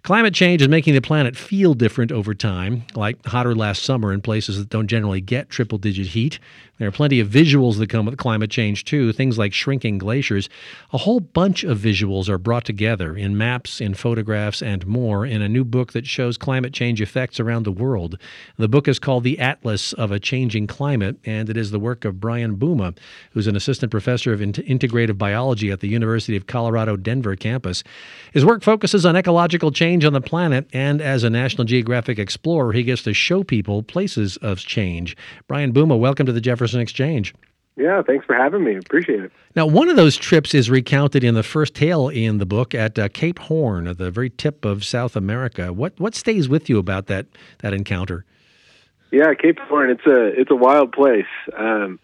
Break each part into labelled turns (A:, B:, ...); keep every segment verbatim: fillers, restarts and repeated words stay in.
A: Climate change is making the planet feel different over time, like hotter last summer in places that don't generally get triple-digit heat. There are plenty of visuals that come with climate change, too, things like shrinking glaciers. A whole bunch of visuals are brought together in maps, in photographs, and more in a new book that shows climate change effects around the world. The book is called The Atlas of a Changing Climate, and it is the work of Brian Bouma, who's an assistant professor of integrative biology at the University of Colorado Denver campus. His work focuses on ecological change on the planet, and as a National Geographic explorer, he gets to show people places of change. Brian Bouma, welcome to the Jefferson Exchange.
B: Yeah, thanks for having me. Appreciate it.
A: Now, one of those trips is recounted in the first tale in the book at uh, Cape Horn, at the very tip of South America. What what stays with you about that that encounter?
B: Yeah, Cape Horn, it's a it's a wild place. Um,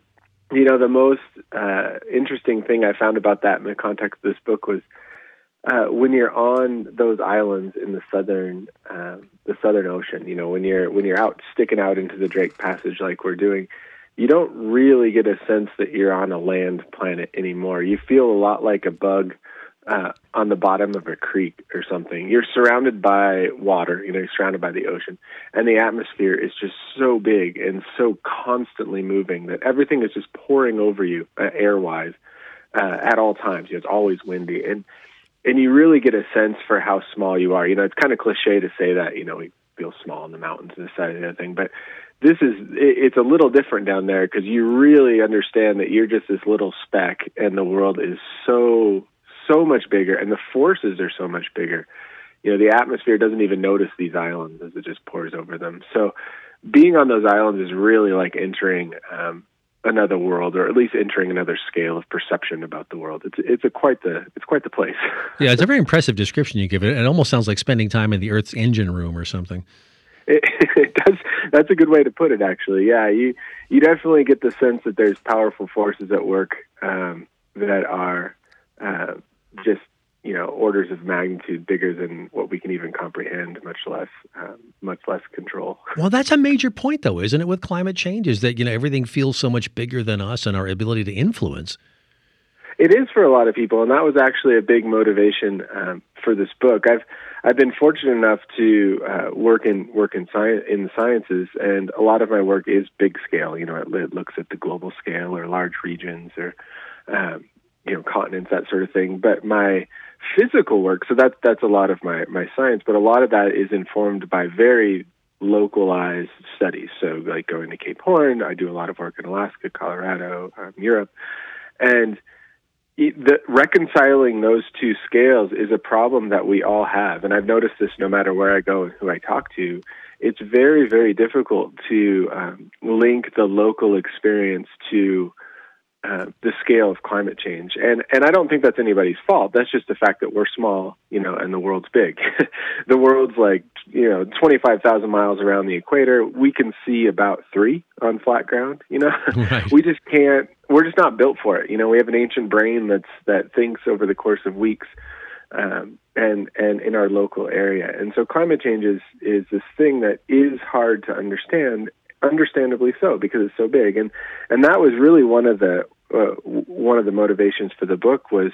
B: you know, the most uh, interesting thing I found about that in the context of this book was uh, when you're on those islands in the southern uh, the Southern Ocean. You know, when you're when you're out sticking out into the Drake Passage like we're doing, you don't really get a sense that you're on a land planet anymore. You feel a lot like a bug uh, on the bottom of a creek or something. You're surrounded by water, you know, you're surrounded by the ocean, and the atmosphere is just so big and so constantly moving that everything is just pouring over you uh, air-wise uh, at all times. You know, it's always windy. And and you really get a sense for how small you are. You know, it's kind of cliche to say that, you know, we feel small in the mountains and this, that, and the other thing, but this is, it's a little different down there because you really understand that you're just this little speck and the world is so, so much bigger and the forces are so much bigger. You know, the atmosphere doesn't even notice these islands as it just pours over them. So being on those islands is really like entering um, another world, or at least entering another scale of perception about the world. It's it's a quite the it's quite the place.
A: Yeah, it's a very impressive description you give it. It almost sounds like spending time in the Earth's engine room or something.
B: It, it does. That's a good way to put it, actually. Yeah, you you definitely get the sense that there's powerful forces at work um, that are uh, just, you know, orders of magnitude bigger than what we can even comprehend, much less um, much less control.
A: Well, that's a major point, though, isn't it, with climate change, is that, you know, everything feels so much bigger than us and our ability to influence.
B: It is for a lot of people, and that was actually a big motivation um, for this book. I've I've been fortunate enough to uh, work in work in science in the sciences, and a lot of my work is big scale. You know, it, it looks at the global scale or large regions or um, you know, continents, that sort of thing. But my physical work, so that that's a lot of my my science, but a lot of that is informed by very localized studies. So, like going to Cape Horn, I do a lot of work in Alaska, Colorado, um, Europe, and the, reconciling those two scales is a problem that we all have. And I've noticed this no matter where I go and who I talk to. It's very, very difficult to um, link the local experience to uh, the scale of climate change. And and I don't think that's anybody's fault. That's just the fact that we're small, you know, and the world's big. The world's like, you know, twenty-five thousand miles around the equator. We can see about three on flat ground, you know.
A: Right.
B: We just can't, we're just not built for it. You know, we have an ancient brain that's that thinks over the course of weeks um, and and in our local area. And so climate change is, is this thing that is hard to understand, understandably so, because it's so big. And and that was really one of the uh, one of the motivations for the book was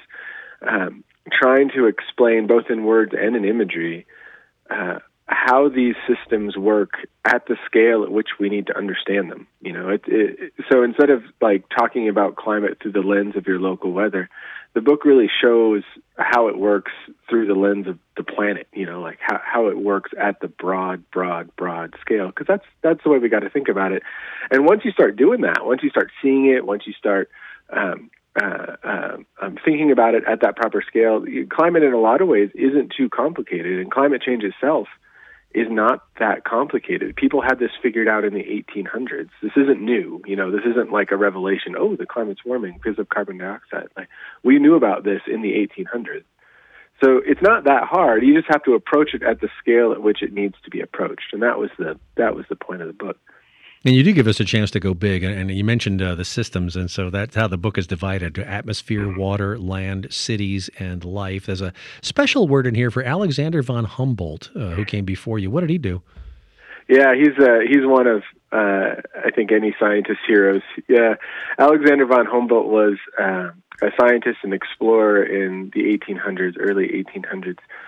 B: um, trying to explain both in words and in imagery uh, how these systems work at the scale at which we need to understand them. You know, it, it, so instead of like talking about climate through the lens of your local weather, the book really shows how it works through the lens of the planet. You know, like how, how it works at the broad, broad, broad scale. Because that's that's the way we got to think about it. And once you start doing that, once you start seeing it, once you start um, uh, uh, um, thinking about it at that proper scale, climate in a lot of ways isn't too complicated, and climate change itself is not that complicated. People had this figured out in the eighteen hundreds. This isn't new. You know, this isn't like a revelation. Oh, the climate's warming because of carbon dioxide. Like, we knew about this in the eighteen hundreds. So it's not that hard. You just have to approach it at the scale at which it needs to be approached. And that was the that was the point of the book.
A: And you do give us a chance to go big, and you mentioned uh, the systems, and so that's how the book is divided: atmosphere, water, land, cities, and life. There's a special word in here for Alexander von Humboldt, uh, who came before you. What did he do?
B: Yeah, he's uh, he's one of uh, I think any scientist's heroes. Yeah, Alexander von Humboldt was uh, a scientist and explorer in the eighteen hundreds, early eighteen hundreds.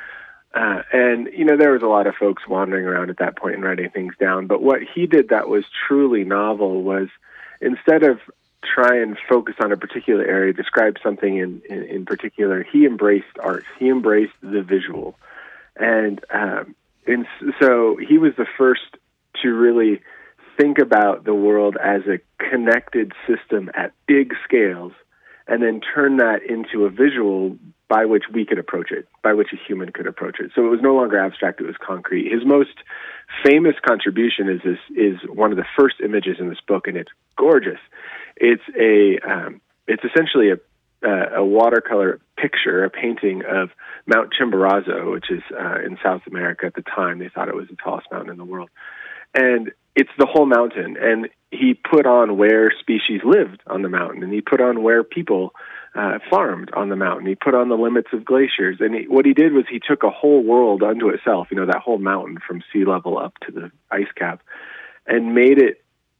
B: Uh, and, you know, there was a lot of folks wandering around at that point and writing things down. But what he did that was truly novel was instead of try and focus on a particular area, describe something in, in, in particular, he embraced art. He embraced the visual. And, um, and so he was the first to really think about the world as a connected system at big scales and then turn that into a visual by which we could approach it, by which a human could approach it. So it was no longer abstract, it was concrete. His most famous contribution is this is one of the first images in this book, and it's gorgeous. It's a um, it's essentially a uh, a watercolor picture, a painting of Mount Chimborazo, which is uh, in South America at the time. They thought it was the tallest mountain in the world. And it's the whole mountain. And he put on where species lived on the mountain, and he put on where people uh, farmed on the mountain. He put on the limits of glaciers. And he, what he did was he took a whole world unto itself, you know, that whole mountain from sea level up to the ice cap, and made it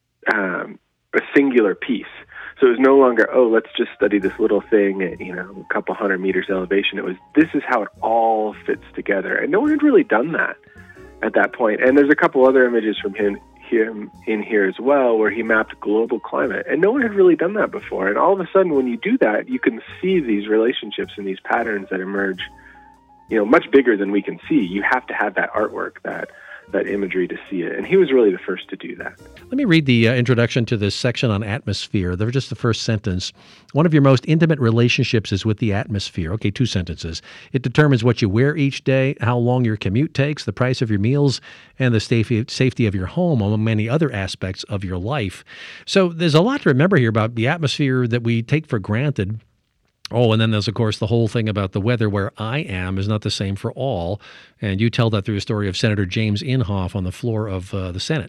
B: um, a singular piece. So it was no longer, oh, let's just study this little thing at, you know, a couple hundred meters elevation. It was, this is how it all fits together. And no one had really done that at that point. And there's a couple other images from him, him in here as well, where he mapped global climate. And no one had really done that before. And all of a sudden, when you do that, you can see these relationships and these patterns that emerge, you know, much bigger than we can see. You have to have that artwork, that that imagery to see it. And he was really the first to do that.
A: Let me read the uh, introduction to this section on atmosphere. They're just the first sentence. One of your most intimate relationships is with the atmosphere. Okay, two sentences. It determines what you wear each day, how long your commute takes, the price of your meals, and the safety safety of your home, among many other aspects of your life. So there's a lot to remember here about the atmosphere that we take for granted. Oh, and then there's, of course, the whole thing about the weather where I am is not the same for all. And you tell that through a story of Senator James Inhofe on the floor of uh, the Senate.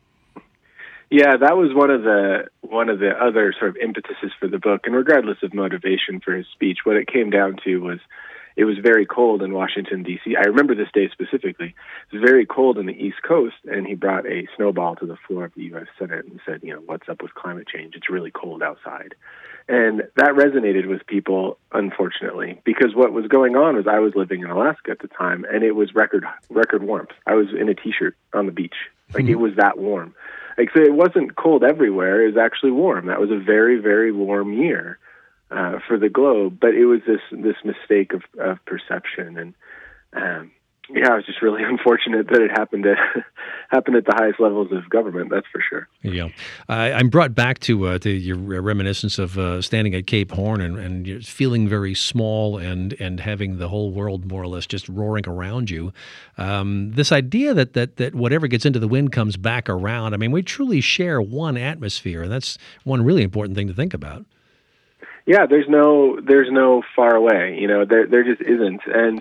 B: Yeah, that was one of the one of the other sort of impetuses for the book. And regardless of motivation for his speech, what it came down to was it was very cold in Washington, D C. I remember this day specifically. It was very cold in the East Coast, and he brought a snowball to the floor of the U S Senate and said, you know, what's up with climate change? It's really cold outside. And that resonated with people, unfortunately, because what was going on was I was living in Alaska at the time, and it was record record warmth. I was in a T-shirt on the beach. Like, mm-hmm. It was that warm. Like, so it wasn't cold everywhere. It was actually warm. That was a very, very warm year uh, for the globe. But it was this this mistake of, of perception. And, um, yeah, it was just really unfortunate that it happened at happened at the highest levels of government. That's for sure.
A: Yeah, I, I'm brought back to uh, to your reminiscence of uh, standing at Cape Horn and, and feeling very small and and having the whole world more or less just roaring around you. Um, this idea that that that whatever gets into the wind comes back around. I mean, we truly share one atmosphere, and that's one really important thing to think about.
B: Yeah, there's no there's no far away. You know, there there just isn't, and.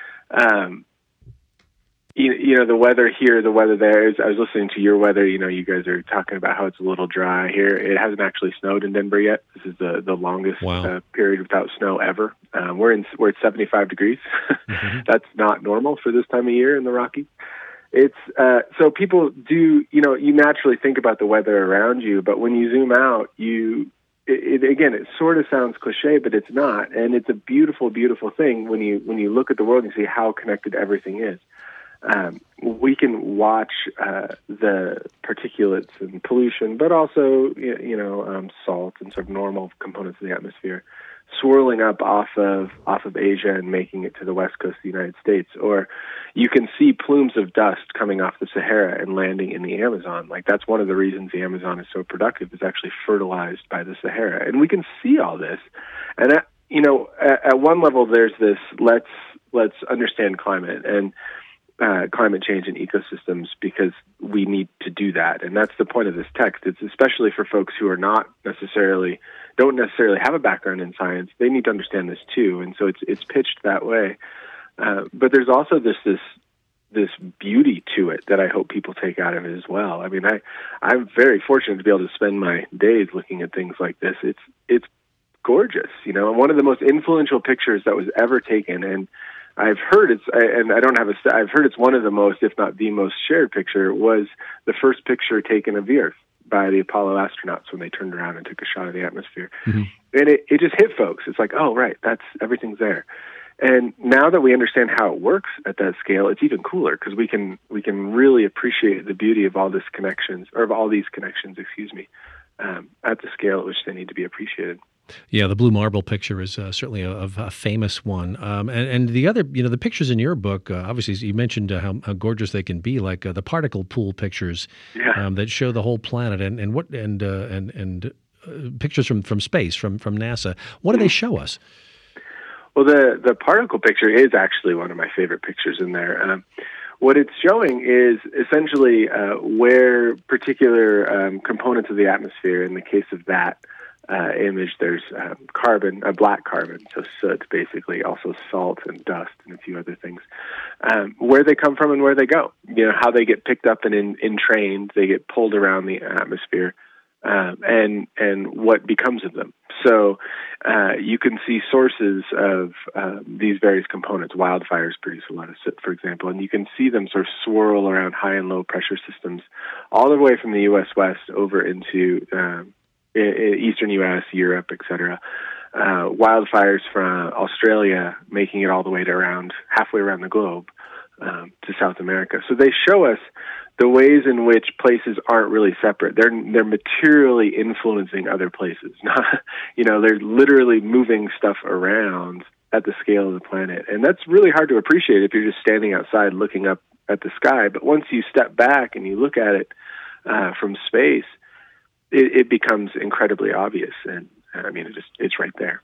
B: Um, You, you know, the weather here, the weather there. Is, I was listening to your weather. You know, you guys are talking about how it's a little dry here. It hasn't actually snowed in Denver yet. This is the, the longest
A: wow.
B: uh, period without snow ever. Um, we're in we're at seventy-five degrees. Mm-hmm. That's not normal for this time of year in the Rockies. It's uh, so people do. You know, you naturally think about the weather around you, but when you zoom out, you it, it, again, it sort of sounds cliche, but it's not, and it's a beautiful, beautiful thing when you when you look at the world and see how connected everything is. Um, we can watch uh, the particulates and pollution, but also, you know, um, salt and sort of normal components of the atmosphere swirling up off of off of Asia and making it to the west coast of the United States. Or you can see plumes of dust coming off the Sahara and landing in the Amazon. Like, that's one of the reasons the Amazon is so productive, is actually fertilized by the Sahara. And we can see all this. And, at, you know, at, at one level, there's this, let's let's understand climate and Uh, climate change and ecosystems, because we need to do that. And that's the point of this text. It's especially for folks who are not necessarily, don't necessarily have a background in science. They need to understand this too. And so it's it's pitched that way. Uh, but there's also this this this beauty to it that I hope people take out of it as well. I mean, I, I'm very fortunate to be able to spend my days looking at things like this. It's it's gorgeous, you know, and one of the most influential pictures that was ever taken. And I've heard it's, and I don't have a, I've heard it's one of the most, if not the most shared picture, was the first picture taken of the Earth by the Apollo astronauts when they turned around and took a shot of the atmosphere. Mm-hmm. And it, it just hit folks. It's like, oh, right, that's, everything's there. And now that we understand how it works at that scale, it's even cooler because we can we can really appreciate the beauty of all these connections, or of all these connections, excuse me, um, at the scale at which they need to be appreciated.
A: Yeah, the blue marble picture is uh, certainly a, a famous one. Um, and, and the other, you know, the pictures in your book, uh, obviously, you mentioned uh, how, how gorgeous they can be, like uh, the particle pool pictures
B: yeah.
A: um, that show the whole planet, and and what and uh, and and uh, pictures from, from space, from from NASA. What do they show us?
B: Well, the, the particle picture is actually one of my favorite pictures in there. Um, what it's showing is essentially uh, where particular um, components of the atmosphere, in the case of that uh, image, there's um, carbon, a black carbon, so soot basically, also salt and dust and a few other things, um, where they come from and where they go. You know, how they get picked up and in, entrained, they get pulled around the atmosphere. Um, and and what becomes of them. So uh, you can see sources of uh, these various components. Wildfires produce a lot of soot, for example, and you can see them sort of swirl around high and low pressure systems all the way from the U S West over into um, eastern U S, Europe, et cetera. Uh, wildfires from Australia making it all the way to around halfway around the globe um, to South America. So they show us the ways in which places aren't really separate. They're they're materially influencing other places. You know, they're literally moving stuff around at the scale of the planet. And that's really hard to appreciate if you're just standing outside looking up at the sky. But once you step back and you look at it uh, from space, it, it becomes incredibly obvious. And I mean, it just it's right there.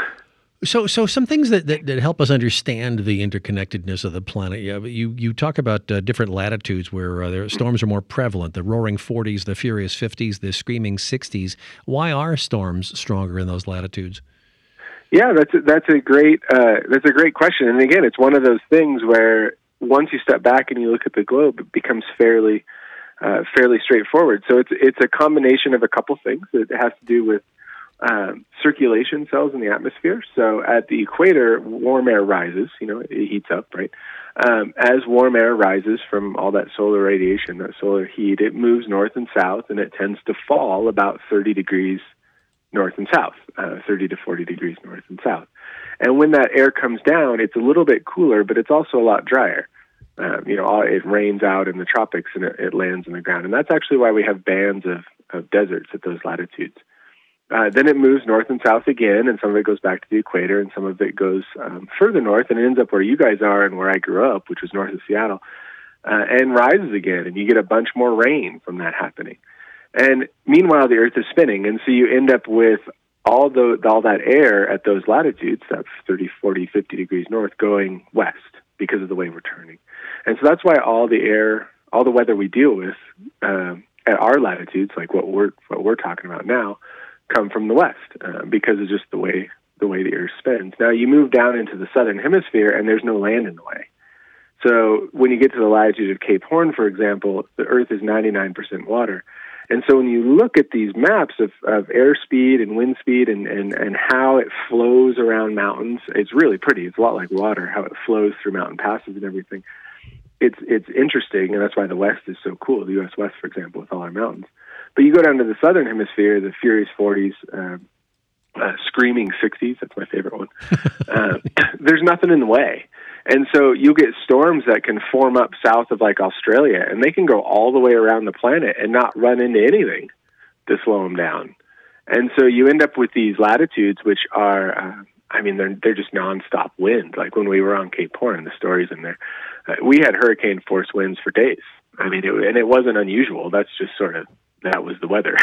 A: So, so some things that, that, that help us understand the interconnectedness of the planet. Yeah, you you talk about uh, different latitudes where uh, there, storms are more prevalent. The roaring forties, the furious fifties, the screaming sixties. Why are storms stronger in those latitudes?
B: Yeah, that's a, that's a great uh, that's a great question. And again, it's one of those things where once you step back and you look at the globe, it becomes fairly uh, fairly straightforward. So it's it's a combination of a couple things. It has to do with Um, circulation cells in the atmosphere. So at the equator, warm air rises, you know, it heats up, right? Um, as warm air rises from all that solar radiation, that solar heat, it moves north and south, and it tends to fall about thirty degrees north and south, uh, thirty to forty degrees north and south. And when that air comes down, it's a little bit cooler, but it's also a lot drier. Um, you know, it rains out in the tropics and it, it lands in the ground. And that's actually why we have bands of, of deserts at those latitudes. Uh, then it moves north and south again, and some of it goes back to the equator, and some of it goes um, further north, and it ends up where you guys are and where I grew up, which was north of Seattle, uh, and rises again, and you get a bunch more rain from that happening. And meanwhile, the Earth is spinning, and so you end up with all the all that air at those latitudes, that's thirty, forty, fifty degrees north, going west because of the way we're turning. And so that's why all the air, all the weather we deal with um, at our latitudes, like what we're what we're talking about now, come from the west uh, because of just the way the way the earth spins. Now you move down into the southern hemisphere and there's no land in the way. So when you get to the latitude of Cape Horn, for example, the earth is ninety-nine percent water. And so when you look at these maps of, of airspeed and wind speed and, and, and how it flows around mountains, it's really pretty. It's a lot like water, how it flows through mountain passes and everything. It's it's interesting, and that's why the West is so cool, the U S West, for example, with all our mountains. But you go down to the southern hemisphere, the furious forties, uh, uh, screaming sixties, that's my favorite one. Uh, there's nothing in the way. And so you'll get storms that can form up south of like Australia, and they can go all the way around the planet and not run into anything to slow them down. And so you end up with these latitudes, which are, uh, I mean, they're they're just nonstop wind. Like when we were on Cape Horn, the stories in there, uh, we had hurricane force winds for days. I mean, it, and it wasn't unusual. That's just sort of, that was the weather.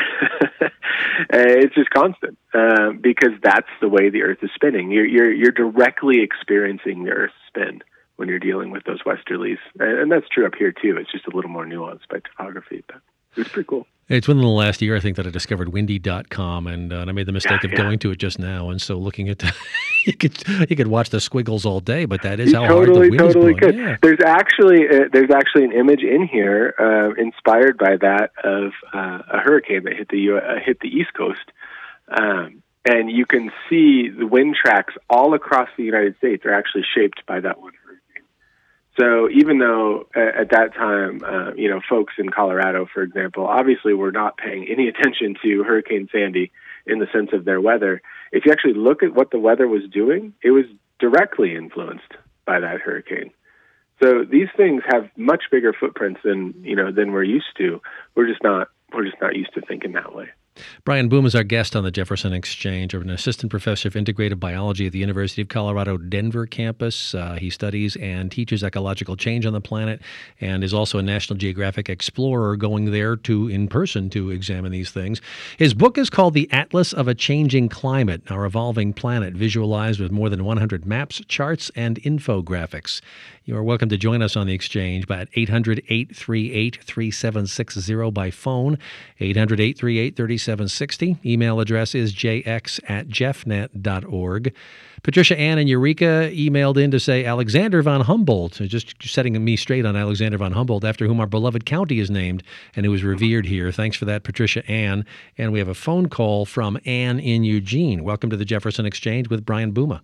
B: It's just constant uh, because that's the way the Earth is spinning. You're, you're you're directly experiencing the Earth's spin when you're dealing with those westerlies, and, and that's true up here too. It's just a little more nuanced by topography, but it's pretty cool.
A: It's within the last year, I think, that I discovered windy dot com, and, uh, and I made the mistake
B: yeah,
A: of
B: yeah.
A: going to it just now. And so looking at the, you could you could watch the squiggles all day, but that is
B: you
A: how
B: totally,
A: hard the wind
B: totally
A: is blowing.
B: Could.
A: Yeah.
B: There's actually uh, there's actually an image in here uh, inspired by that of uh, a hurricane that hit the U- uh, hit the East Coast, um, and you can see the wind tracks all across the United States are actually shaped by that one hurricane. So even though uh, at that time, uh, you know, folks in Colorado, for example, obviously were not paying any attention to Hurricane Sandy in the sense of their weather, if you actually look at what the weather was doing, it was directly influenced by that hurricane. So these things have much bigger footprints than, you know, than we're used to. We're just not we're just not used to thinking that way.
A: Brian Boom is our guest on the Jefferson Exchange, an assistant professor of integrative biology at the University of Colorado Denver campus. Uh, he studies and teaches ecological change on the planet and is also a National Geographic explorer going there to in person to examine these things. His book is called The Atlas of a Changing Climate, Our Evolving Planet, visualized with more than one hundred maps, charts, and infographics. You are welcome to join us on the Exchange by eight hundred, eight three eight, three seven six zero by phone, eight hundred, eight three eight, three seven six zero. Email address is j x at jeffnet dot org. Patricia Ann in Eureka emailed in to say Alexander von Humboldt, just setting me straight on Alexander von Humboldt, after whom our beloved county is named and who was revered here. Thanks for that, Patricia Ann. And we have a phone call from Ann in Eugene. Welcome to the Jefferson Exchange with Brian Booma.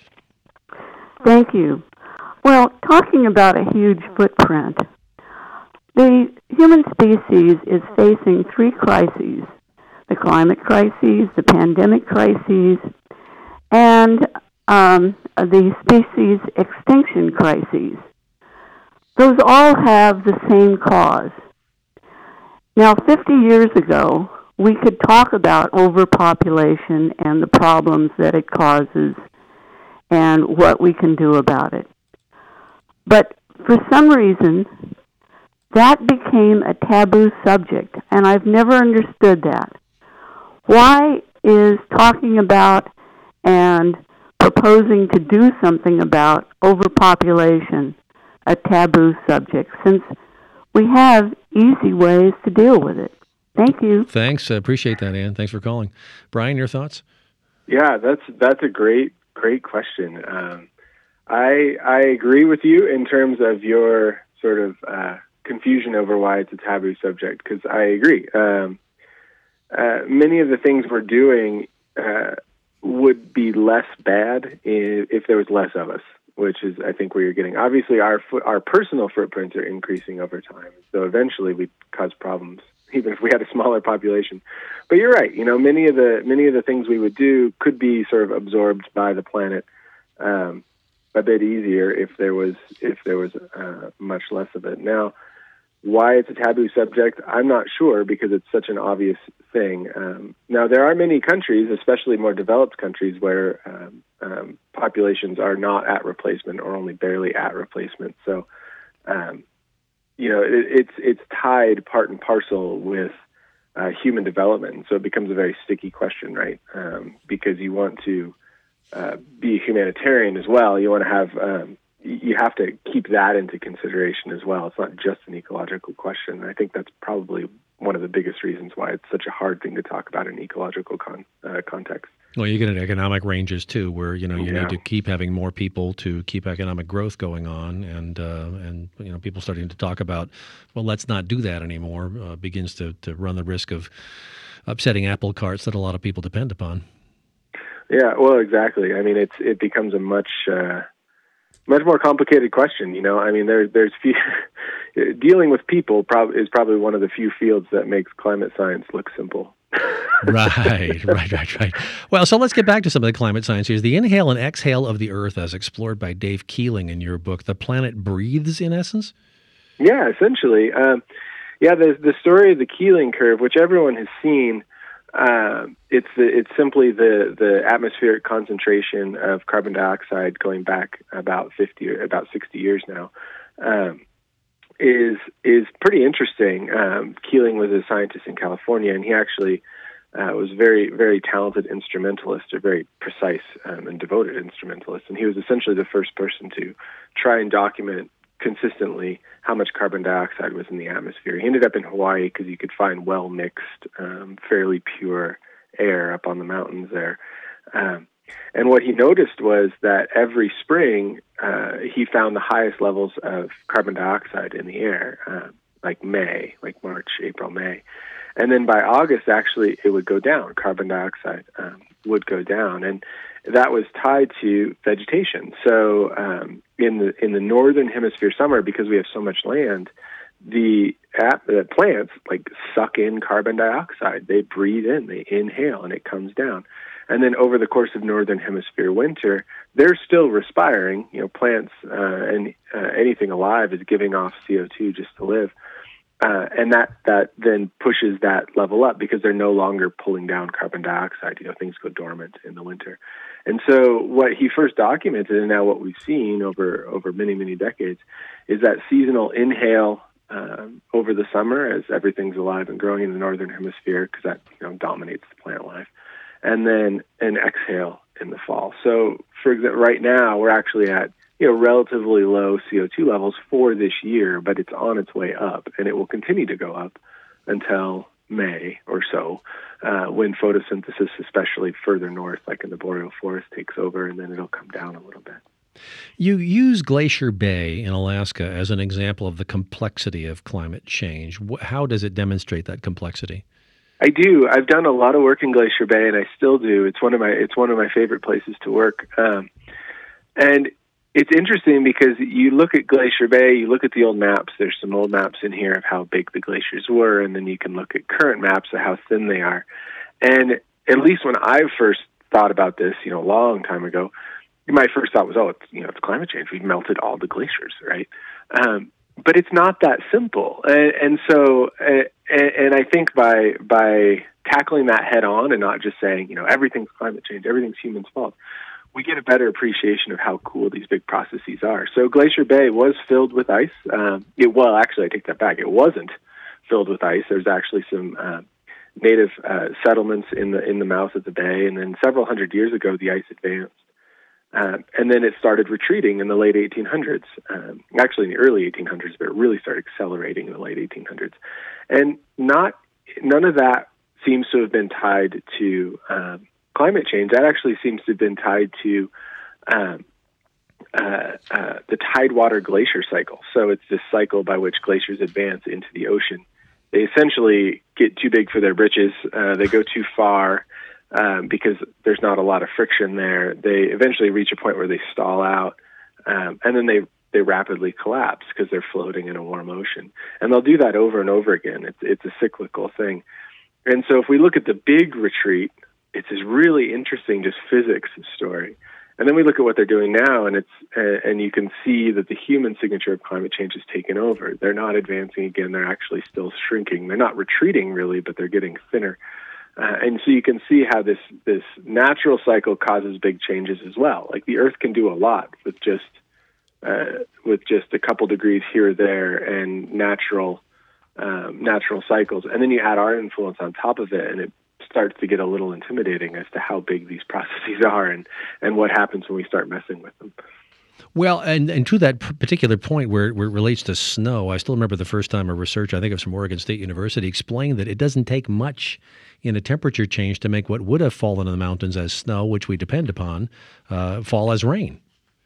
C: Thank you. Well, talking about a huge footprint, the human species is facing three crises: the climate crises, the pandemic crises, and um, the species extinction crises. Those all have the same cause. Now, fifty years ago, we could talk about overpopulation and the problems that it causes and what we can do about it. But for some reason, that became a taboo subject, and I've never understood that. Why is talking about and proposing to do something about overpopulation a taboo subject, since we have easy ways to deal with it? Thank you.
A: Thanks. I appreciate that, Ann. Thanks for calling. Brian, your thoughts?
B: Yeah, that's that's a great, great question. Um, I I agree with you in terms of your sort of uh, confusion over why it's a taboo subject, because I agree. Um, uh, many of the things we're doing uh, would be less bad if, if there was less of us, which is, I think, where you're getting. Obviously, our fo- our personal footprints are increasing over time, so eventually we cause problems, even if we had a smaller population. But you're right. You know, many of the many of the things we would do could be sort of absorbed by the planet um, a bit easier if there was if there was uh, much less of it. Now, why it's a taboo subject, I'm not sure, because it's such an obvious thing. Um, now, there are many countries, especially more developed countries, where um, um, populations are not at replacement or only barely at replacement. So, um, you know, it, it's it's tied part and parcel with uh, human development. So it becomes a very sticky question, right? Um, because you want to uh, be a humanitarian as well. You want to have um, you have to keep that into consideration as well. It's not just an ecological question. I think that's probably one of the biggest reasons why it's such a hard thing to talk about in ecological con- uh, context.
A: Well, you get into economic ranges too, where you know you
B: yeah.
A: need to keep having more people to keep economic growth going on, and uh, and you know people starting to talk about, well, let's not do that anymore, uh, begins to to run the risk of upsetting apple carts that a lot of people depend upon.
B: Yeah, well, exactly. I mean, it's it becomes a much uh, much more complicated question. You know, I mean, there, there's few, dealing with people prob- is probably one of the few fields that makes climate science look simple.
A: right, right, right, right. Well, so let's get back to some of the climate science here. The inhale and exhale of the Earth, as explored by Dave Keeling in your book, The Planet Breathes, in essence?
B: Yeah, essentially. Um, yeah, the the story of the Keeling curve, which everyone has seen, uh, it's the, it's simply the, the atmospheric concentration of carbon dioxide going back about fifty or about sixty years now. Um, is is pretty interesting. Um, Keeling was a scientist in California, and he actually uh, was very, very talented instrumentalist, a very precise um, and devoted instrumentalist. And he was essentially the first person to try and document consistently how much carbon dioxide was in the atmosphere. He ended up in Hawaii because you could find well-mixed, um, fairly pure air up on the mountains there. Um, And what he noticed was that every spring, uh, he found the highest levels of carbon dioxide in the air, uh, like May, like March, April, May. And then by August, actually, it would go down. Carbon dioxide um, would go down. And that was tied to vegetation. So um, in the in the northern hemisphere summer, because we have so much land, the, ap- the plants like suck in carbon dioxide. They breathe in, they inhale, and it comes down. And then over the course of northern hemisphere winter, they're still respiring. You know, plants uh, and uh, anything alive is giving off C O two just to live. Uh, and that, that then pushes that level up because they're no longer pulling down carbon dioxide. You know, things go dormant in the winter. And so what he first documented, and now what we've seen over, over many, many decades, is that seasonal inhale um, over the summer as everything's alive and growing in the northern hemisphere, because that, you know, dominates the plant life, and then an exhale in the fall. So, for example, right now we're actually at, you know, relatively low C O two levels for this year, but it's on its way up, and it will continue to go up until May or so, uh, when photosynthesis, especially further north, like in the boreal forest, takes over, and then it'll come down a little bit.
A: You use Glacier Bay in Alaska as an example of the complexity of climate change. How does it demonstrate that complexity?
B: I do. I've done a lot of work in Glacier Bay, and I still do. It's one of my it's one of my favorite places to work. Um, and it's interesting because you look at Glacier Bay, you look at the old maps. There's some old maps in here of how big the glaciers were, and then you can look at current maps of how thin they are. And at least when I first thought about this, you know, a long time ago, my first thought was, oh, it's, you know, it's climate change. We've melted all the glaciers, right? Um, but it's not that simple. And, and so, uh, and, and I think by by tackling that head on and not just saying, you know, everything's climate change, everything's humans' fault, we get a better appreciation of how cool these big processes are. So Glacier Bay was filled with ice. Um, it, well, actually, I take that back. It wasn't filled with ice. There's actually some uh, native uh, settlements in the in the mouth of the bay, and then several hundred years ago, the ice advanced. Uh, and then it started retreating in the late eighteen hundreds, um, actually in the early eighteen hundreds, but it really started accelerating in the late eighteen hundreds. And not none of that seems to have been tied to um, climate change. That actually seems to have been tied to um, uh, uh, the tidewater glacier cycle. So it's this cycle by which glaciers advance into the ocean. They essentially get too big for their britches. Uh, they go too far. Um, because there's not a lot of friction there. They eventually reach a point where they stall out, um, and then they, they rapidly collapse because they're floating in a warm ocean. And they'll do that over and over again. It's, it's a cyclical thing. And so if we look at the big retreat, it's this really interesting just physics story. And then we look at what they're doing now, and it's uh, and you can see that the human signature of climate change has taken over. They're not advancing again. They're actually still shrinking. They're not retreating, really, but they're getting thinner. Uh, and so you can see how this, this natural cycle causes big changes as well. Like the Earth can do a lot with just uh, with just a couple degrees here or there and natural um, natural cycles. And then you add our influence on top of it, and it starts to get a little intimidating as to how big these processes are and, and what happens when we start messing with them.
A: Well, and, and to that particular point where, where it relates to snow, I still remember the first time a researcher, I think it was from Oregon State University, explained that it doesn't take much in a temperature change to make what would have fallen in the mountains as snow, which we depend upon, uh, fall as rain.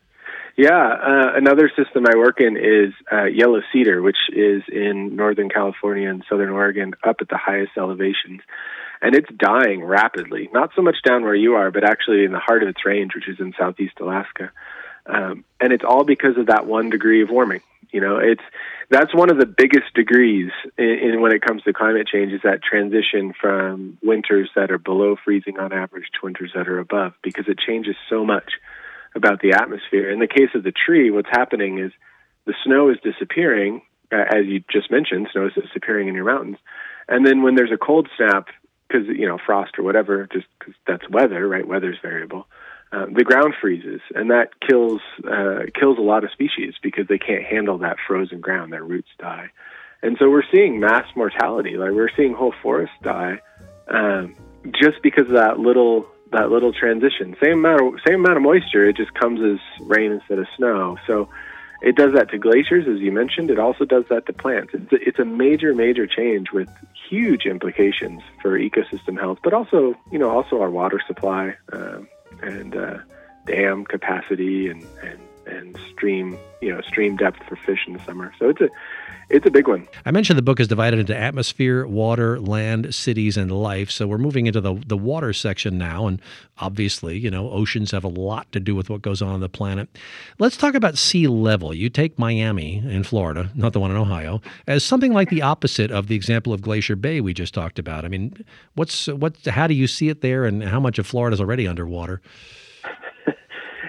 B: Yeah, uh, another system I work in is uh, yellow cedar, which is in Northern California and Southern Oregon, up at the highest elevations. And it's dying rapidly, not so much down where you are, but actually in the heart of its range, which is in southeast Alaska. Um, and it's all because of that one degree of warming. You know, it's that's one of the biggest degrees in, in when it comes to climate change is that transition from winters that are below freezing on average to winters that are above, because it changes so much about the atmosphere. In the case of the tree, what's happening is the snow is disappearing, uh, as you just mentioned, snow is disappearing in your mountains. And then when there's a cold snap, because, you know, frost or whatever, just because that's weather, right? Weather's variable. Uh, the ground freezes, and that kills uh, kills a lot of species because they can't handle that frozen ground. Their roots die. And so we're seeing mass mortality. Like we're seeing whole forests die um, just because of that little that little transition. Same amount of, same amount of moisture, it just comes as rain instead of snow. So it does that to glaciers, as you mentioned. It also does that to plants. It's a, it's a major, major change with huge implications for ecosystem health, but also, you know, also our water supply. Um, and uh, dam capacity and, and, and stream, you know, stream depth for fish in the summer. So it's a it's a big one.
A: I mentioned the book is divided into atmosphere, water, land, cities, and life. So we're moving into the the water section now. And obviously, you know, oceans have a lot to do with what goes on on the planet. Let's talk about sea level. You take Miami in Florida, not the one in Ohio, as something like the opposite of the example of Glacier Bay we just talked about. I mean, what's what? How do you see it there, and how much of Florida is already underwater?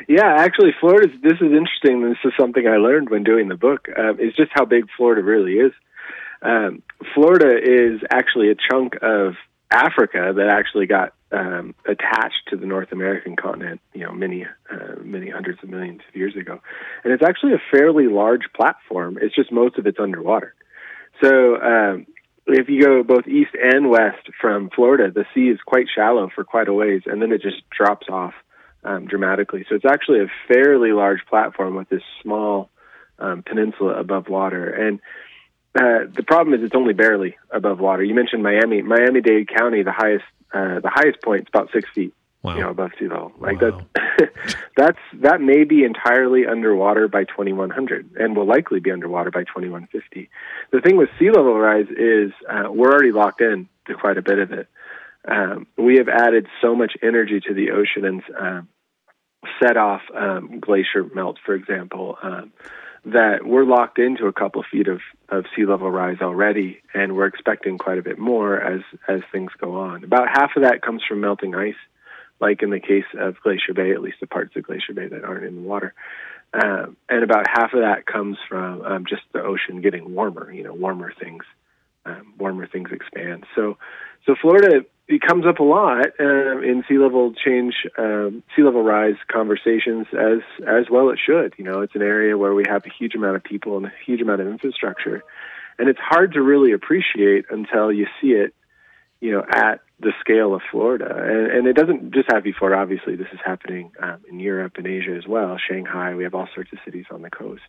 B: Yeah, actually, Florida, this is interesting. This is something I learned when doing the book, um, is just how big Florida really is. Um, Florida is actually a chunk of Africa that actually got um, attached to the North American continent, you know, many, uh, many hundreds of millions of years ago. And it's actually a fairly large platform. It's just most of it's underwater. So um, if you go both east and west from Florida, the sea is quite shallow for quite a ways, and then it just drops off um, dramatically. So it's actually a fairly large platform with this small um, peninsula above water. And uh, the problem is it's only barely above water. You mentioned Miami. Miami-Dade County, the highest uh, the highest point is about six feet. Wow. You know, above sea level. Like wow. that's that's that may be entirely underwater by twenty-one hundred, and will likely be underwater by twenty-one fifty. The thing with sea level rise is uh, we're already locked in to quite a bit of it. Um, we have added so much energy to the ocean and um, set off um, glacier melt, for example, um, that we're locked into a couple feet of, of sea level rise already, and we're expecting quite a bit more as as things go on. About half of that comes from melting ice, like in the case of Glacier Bay, at least the parts of Glacier Bay that aren't in the water. Um, and about half of that comes from um, just the ocean getting warmer, you know, warmer things, um, warmer things expand. So, so Florida, it comes up a lot uh, in sea level change, um, sea level rise conversations, as as well it should. You know, it's an area where we have a huge amount of people and a huge amount of infrastructure. And it's hard to really appreciate until you see it, you know, at the scale of Florida. And, and it doesn't just have to be Florida. Obviously, this is happening um, in Europe and Asia as well. Shanghai, we have all sorts of cities on the coast.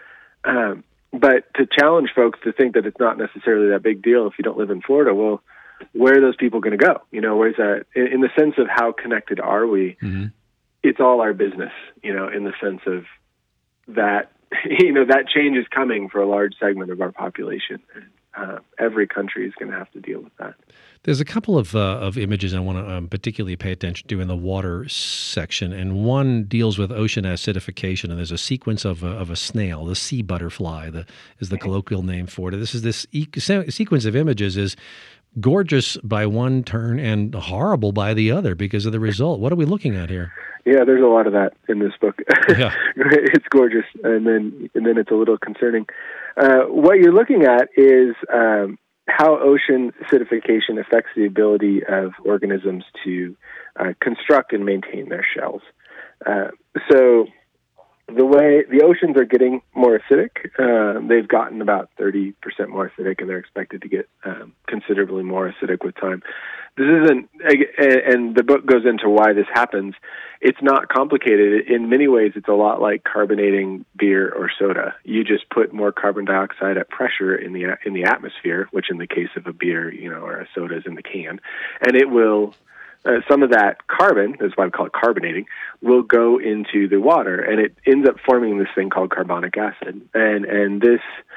B: Um, but to challenge folks to think that it's not necessarily that big deal if you don't live in Florida, well, where are those people going to go? You know, where's that? In, in the sense of how connected are we? Mm-hmm. It's all our business, you know, in the sense of that, you know, that change is coming for a large segment of our population. Uh, every country is going to have to deal with that.
A: There's a couple of uh, of images I want to um, particularly pay attention to in the water section, and one deals with ocean acidification. And there's a sequence of a, of a snail, the sea butterfly, the is the colloquial name for it. This is this e- sequence of images is gorgeous by one turn and horrible by the other because of the result. What are we looking at here?
B: Yeah, there's a lot of that in this book.
A: Yeah.
B: It's gorgeous, and then and then it's a little concerning. Uh, what you're looking at is um, how ocean acidification affects the ability of organisms to uh, construct and maintain their shells. Uh, so the way the oceans are getting more acidic, uh, they've gotten about thirty percent more acidic, and they're expected to get um, considerably more acidic with time. This isn't, and the book goes into why this happens. It's not complicated. In many ways, it's a lot like carbonating beer or soda. You just put more carbon dioxide at pressure in the in the atmosphere, which in the case of a beer, you know, or a soda is in the can, and it will. Uh, some of that carbon, that's why we call it carbonating, will go into the water, and it ends up forming this thing called carbonic acid. And and this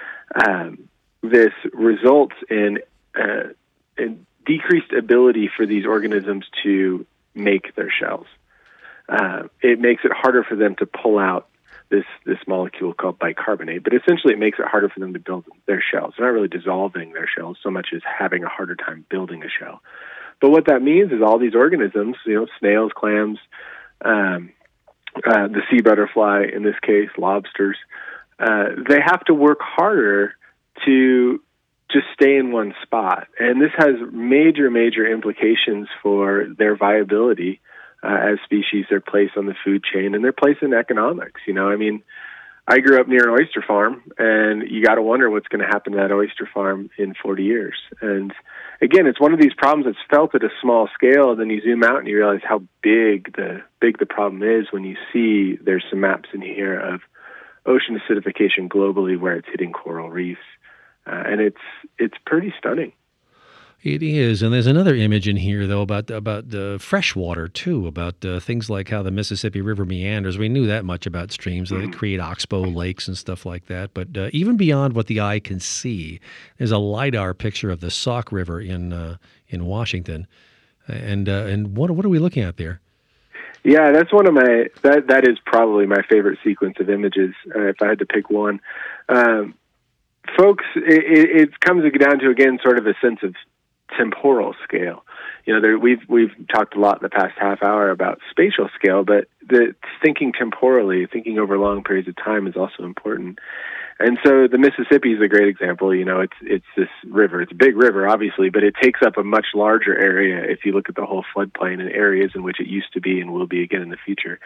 B: um, this results in, uh, in decreased ability for these organisms to make their shells. Uh, it makes it harder for them to pull out this this molecule called bicarbonate, but essentially it makes it harder for them to build their shells. They're not really dissolving their shells so much as having a harder time building a shell. But what that means is all these organisms, you know, snails, clams, um, uh, the sea butterfly, in this case, lobsters, uh, they have to work harder to just stay in one spot. And this has major, major implications for their viability uh, as species, their place on the food chain, and their place in economics. You know, I mean, I grew up near an oyster farm, and you got to wonder what's going to happen to that oyster farm in forty years. And again, it's one of these problems that's felt at a small scale, and then you zoom out and you realize how big the big the problem is when you see there's some maps in here of ocean acidification globally where it's hitting coral reefs, uh, and it's it's pretty stunning.
A: It is, and there's another image in here, though, about about the fresh water, too, about uh, things like how the Mississippi River meanders. We knew that much about streams. Mm-hmm. They create oxbow lakes and stuff like that. But uh, even beyond what the eye can see, there's a LiDAR picture of the Sauk River in uh, in Washington. And uh, and what what are we looking at there?
B: Yeah, that's one of my, that that is probably my favorite sequence of images, uh, if I had to pick one. Um, folks, it, it comes down to, again, sort of a sense of temporal scale. you know, there, we've we've talked a lot in the past half hour about spatial scale, but the thinking temporally, thinking over long periods of time, is also important. And so the Mississippi is a great example. You know, it's it's this river. It's a big river, obviously, but it takes up a much larger area if you look at the whole floodplain and areas in which it used to be and will be again in the future.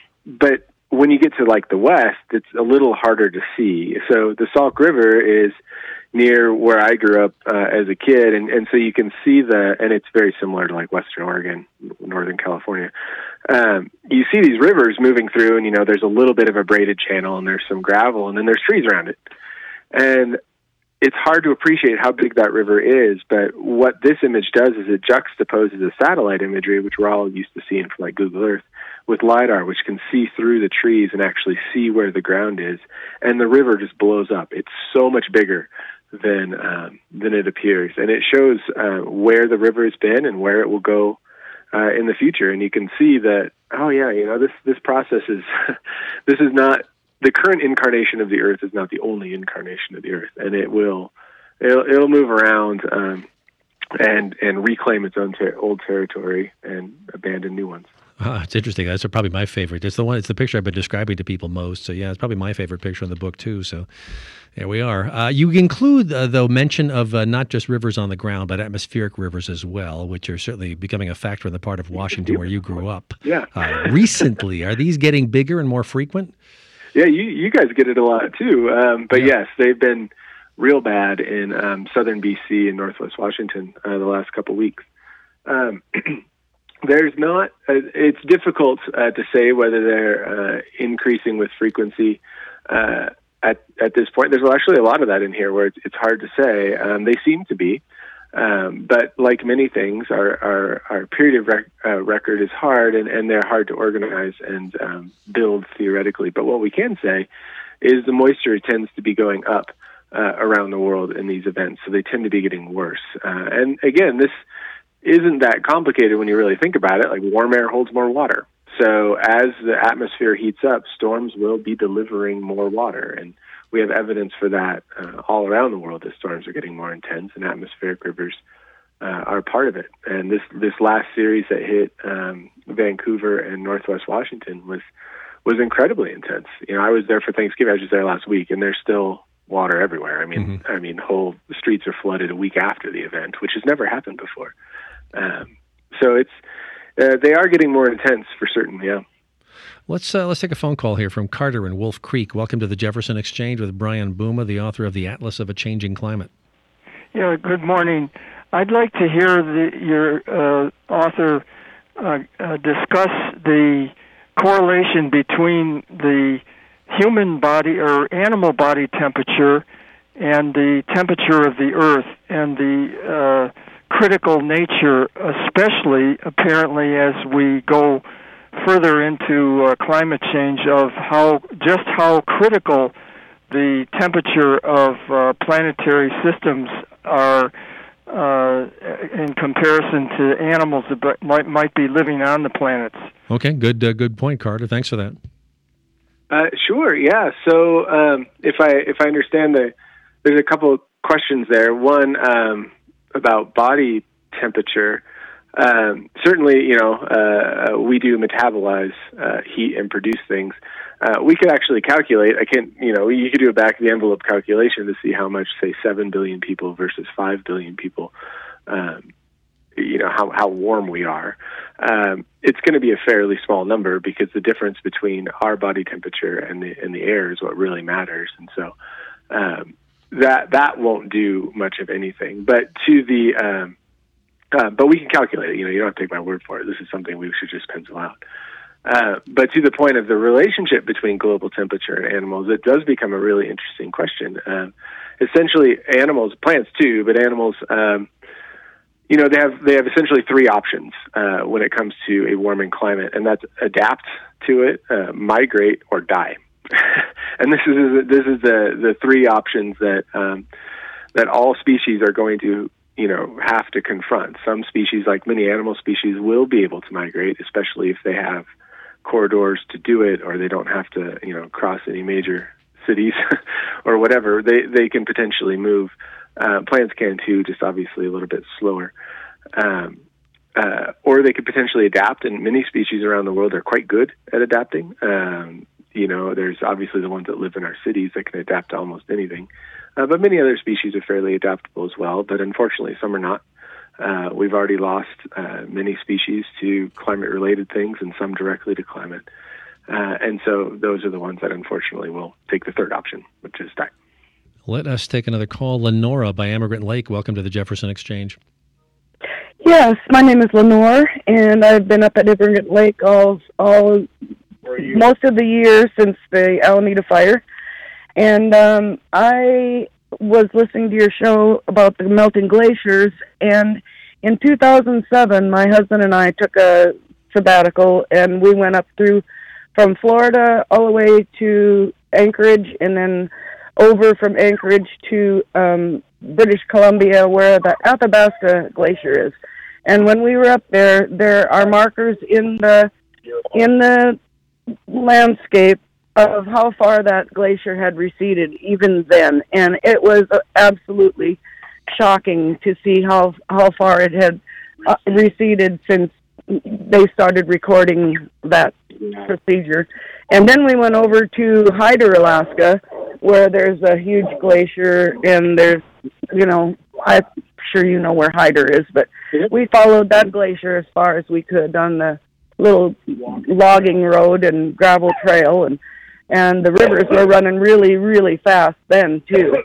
B: But when you get to like the west, it's a little harder to see. So the Sauk River is near where I grew up uh, as a kid, and, and so you can see the, and it's very similar to like Western Oregon, Northern California. Um, you see these rivers moving through, and you know there's a little bit of a braided channel, and there's some gravel, and then there's trees around it. And it's hard to appreciate how big that river is, but what this image does is it juxtaposes the satellite imagery, which we're all used to seeing from like Google Earth, with LiDAR, which can see through the trees and actually see where the ground is. And the river just blows up. It's so much bigger than um, than it appears. And it shows uh, where the river has been and where it will go uh, in the future. And you can see that, oh yeah, you know, this, this process is, this is not, the current incarnation of the Earth is not the only incarnation of the Earth. And it will, it'll, it'll move around um, and, and reclaim its own ter- old territory and abandon new ones.
A: Ah, it's interesting. That's probably my favorite. It's the one. It's the picture I've been describing to people most. So yeah, it's probably my favorite picture in the book too. So there we are. Uh, you include uh, though mention of uh, not just rivers on the ground, but atmospheric rivers as well, which are certainly becoming a factor in the part of Washington where you grew up.
B: Yeah.
A: Uh, recently, are these getting bigger and more frequent?
B: Yeah, you you guys get it a lot too. Um, but
A: Yeah.
B: yes, they've been real bad in um, southern B C and northwest Washington uh, the last couple weeks. Um, There's not, uh, it's difficult uh, to say whether they're uh, increasing with frequency uh, at at this point. There's actually a lot of that in here where it's, it's hard to say. Um, they seem to be, um, but like many things, our our, our period of rec- uh, record is hard, and, and they're hard to organize and um, build theoretically. But what we can say is the moisture tends to be going up uh, around the world in these events, so they tend to be getting worse. Uh, and again, this isn't that complicated when you really think about it. Like, warm air holds more water. So as the atmosphere heats up, storms will be delivering more water. And we have evidence for that uh, all around the world that storms are getting more intense, and atmospheric rivers uh, are part of it. And this this last series that hit um, Vancouver and Northwest Washington was was incredibly intense. You know, I was there for Thanksgiving. I was just there last week, and there's still water everywhere. I mean, mm-hmm. I mean, whole streets are flooded a week after the event, which has never happened before. Um, so it's uh, they are getting more intense for certain. Yeah.
A: Let's uh, let's take a phone call here from Carter in Wolf Creek. Welcome to the Jefferson Exchange with Brian Bouma, the author of The Atlas of a Changing Climate.
D: Yeah. Good morning. I'd like to hear the, your uh, author uh, uh, discuss the correlation between the human body or animal body temperature and the temperature of the Earth, and the uh, critical nature, especially apparently as we go further into uh, climate change, of how just how critical the temperature of uh, planetary systems are uh, in comparison to animals that might might be living on the planets.
A: Okay, good uh, good point, Carter. Thanks for that.
B: Uh, sure. Yeah. So um, if I if I understand the, there's a couple of questions there. One. Um, about body temperature. Um, certainly, you know, uh, we do metabolize uh, heat and produce things. Uh, we could actually calculate, I can't, you know, you could do a back of the envelope calculation to see how much, say, seven billion people versus five billion people, um, you know, how, how warm we are. Um, it's going to be a fairly small number because the difference between our body temperature and the, and the air is what really matters. And so, um, that that won't do much of anything. But to the um, uh, but we can calculate it. You know, you don't have to take my word for it. This is something we should just pencil out. Uh, but to the point of the relationship between global temperature and animals, it does become a really interesting question. Um, essentially, animals, plants too, but animals, um, you know, they have they have essentially three options uh, when it comes to a warming climate, and that's adapt to it, uh, migrate, or die. And this is this is the, the three options that um, that all species are going to, you know, have to confront. Some species, like many animal species, will be able to migrate, especially if they have corridors to do it, or they don't have to, you know, cross any major cities or whatever. They they can potentially move. Uh, plants can too, just obviously a little bit slower. Um, uh, or they could potentially adapt. And many species around the world are quite good at adapting. Um, you know, there's obviously the ones that live in our cities that can adapt to almost anything, uh, but many other species are fairly adaptable as well. But unfortunately, some are not. Uh, we've already lost uh, many species to climate-related things, and some directly to climate. Uh, and so those are the ones that unfortunately will take the third option, which is die.
A: Let us take another call. Lenora by Emigrant Lake, welcome to the Jefferson Exchange.
E: Yes, my name is Lenore, and I've been up at Emigrant Lake all, all most of the year since the Alameda fire. And um, I was listening to your show about the melting glaciers, and in two thousand seven, my husband and I took a sabbatical, and we went up through from Florida all the way to Anchorage, and then over from Anchorage to um, British Columbia, where the Athabasca Glacier is. And when we were up there, there are markers in the in the landscape of how far that glacier had receded even then, and it was absolutely shocking to see how how far it had uh, receded since they started recording that procedure. And then we went over to Hyder, Alaska, where there's a huge glacier, and there's, you know, I'm sure you know where Hyder is, but we followed that glacier as far as we could on the little logging road and gravel trail, and and the rivers were running really, really fast then, too.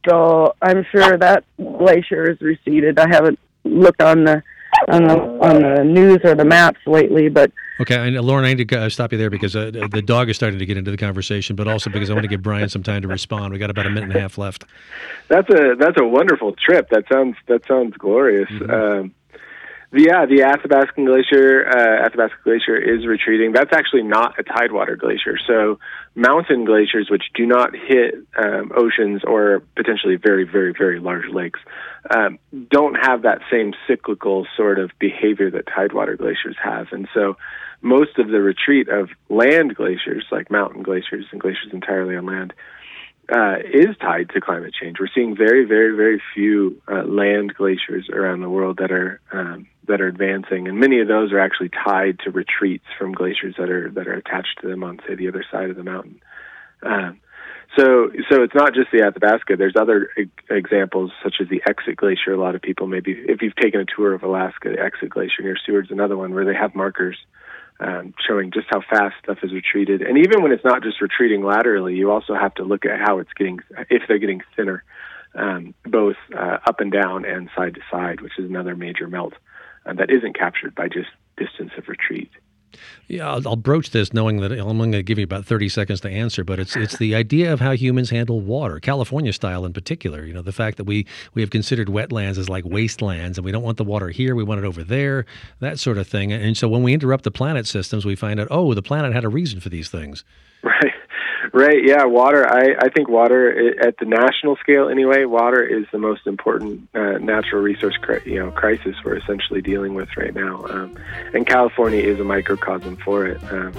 E: So I'm sure that glacier has receded. I haven't looked on the on the, on the news or the maps lately, but...
A: Okay, and Lauren, I need to stop you there because uh, the dog is starting to get into the conversation, but also because I want to give Brian some time to respond. We got about a minute and a half left.
B: That's a that's a wonderful trip. That sounds that sounds glorious. Mm-hmm. Um, the, yeah, the Athabascan Glacier, uh, Athabasca Glacier is retreating. That's actually not a tidewater glacier. So mountain glaciers, which do not hit um, oceans or potentially very, very, very large lakes, um, don't have that same cyclical sort of behavior that tidewater glaciers have. And so most of the retreat of land glaciers, like mountain glaciers and glaciers entirely on land, uh, is tied to climate change. We're seeing very, very, very few uh, land glaciers around the world that are um, that are advancing, and many of those are actually tied to retreats from glaciers that are that are attached to them on, say, the other side of the mountain. Um, so, so it's not just the Athabasca. There's other e- examples, such as the Exit Glacier. A lot of people, maybe if you've taken a tour of Alaska, the Exit Glacier near Seward's another one where they have markers um, showing just how fast stuff is retreated. And even when it's not just retreating laterally, you also have to look at how it's getting, if they're getting thinner, um, both uh, up and down and side to side, which is another major melt uh, that isn't captured by just distance of retreat.
A: Yeah, I'll, I'll broach this knowing that I'm going to give you about thirty seconds to answer, but it's it's the idea of how humans handle water, California style in particular. You know, the fact that we, we have considered wetlands as like wastelands, and we don't want the water here, we want it over there, that sort of thing. And so when we interrupt the planet systems, we find out, oh, the planet had a reason for these things.
B: Right. Right, yeah, water. I, I think water, at the national scale anyway, water is the most important uh, natural resource cri- you know, crisis we're essentially dealing with right now. Um, and California is a microcosm for it. Um,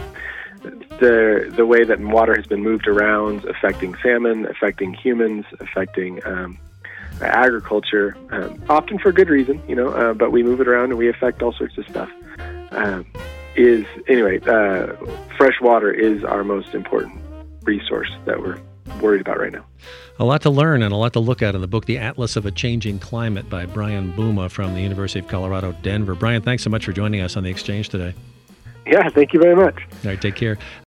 B: the the way that water has been moved around, affecting salmon, affecting humans, affecting um, agriculture, um, often for good reason, you know, uh, but we move it around and we affect all sorts of stuff. Um, is, anyway, uh, fresh water is our most important resource that we're worried about right now.
A: A lot to learn and a lot to look at in the book, The Atlas of a Changing Climate by Brian Bouma from the University of Colorado, Denver. Brian, thanks so much for joining us on The Exchange today.
B: Yeah, thank you very much.
A: All right, take care.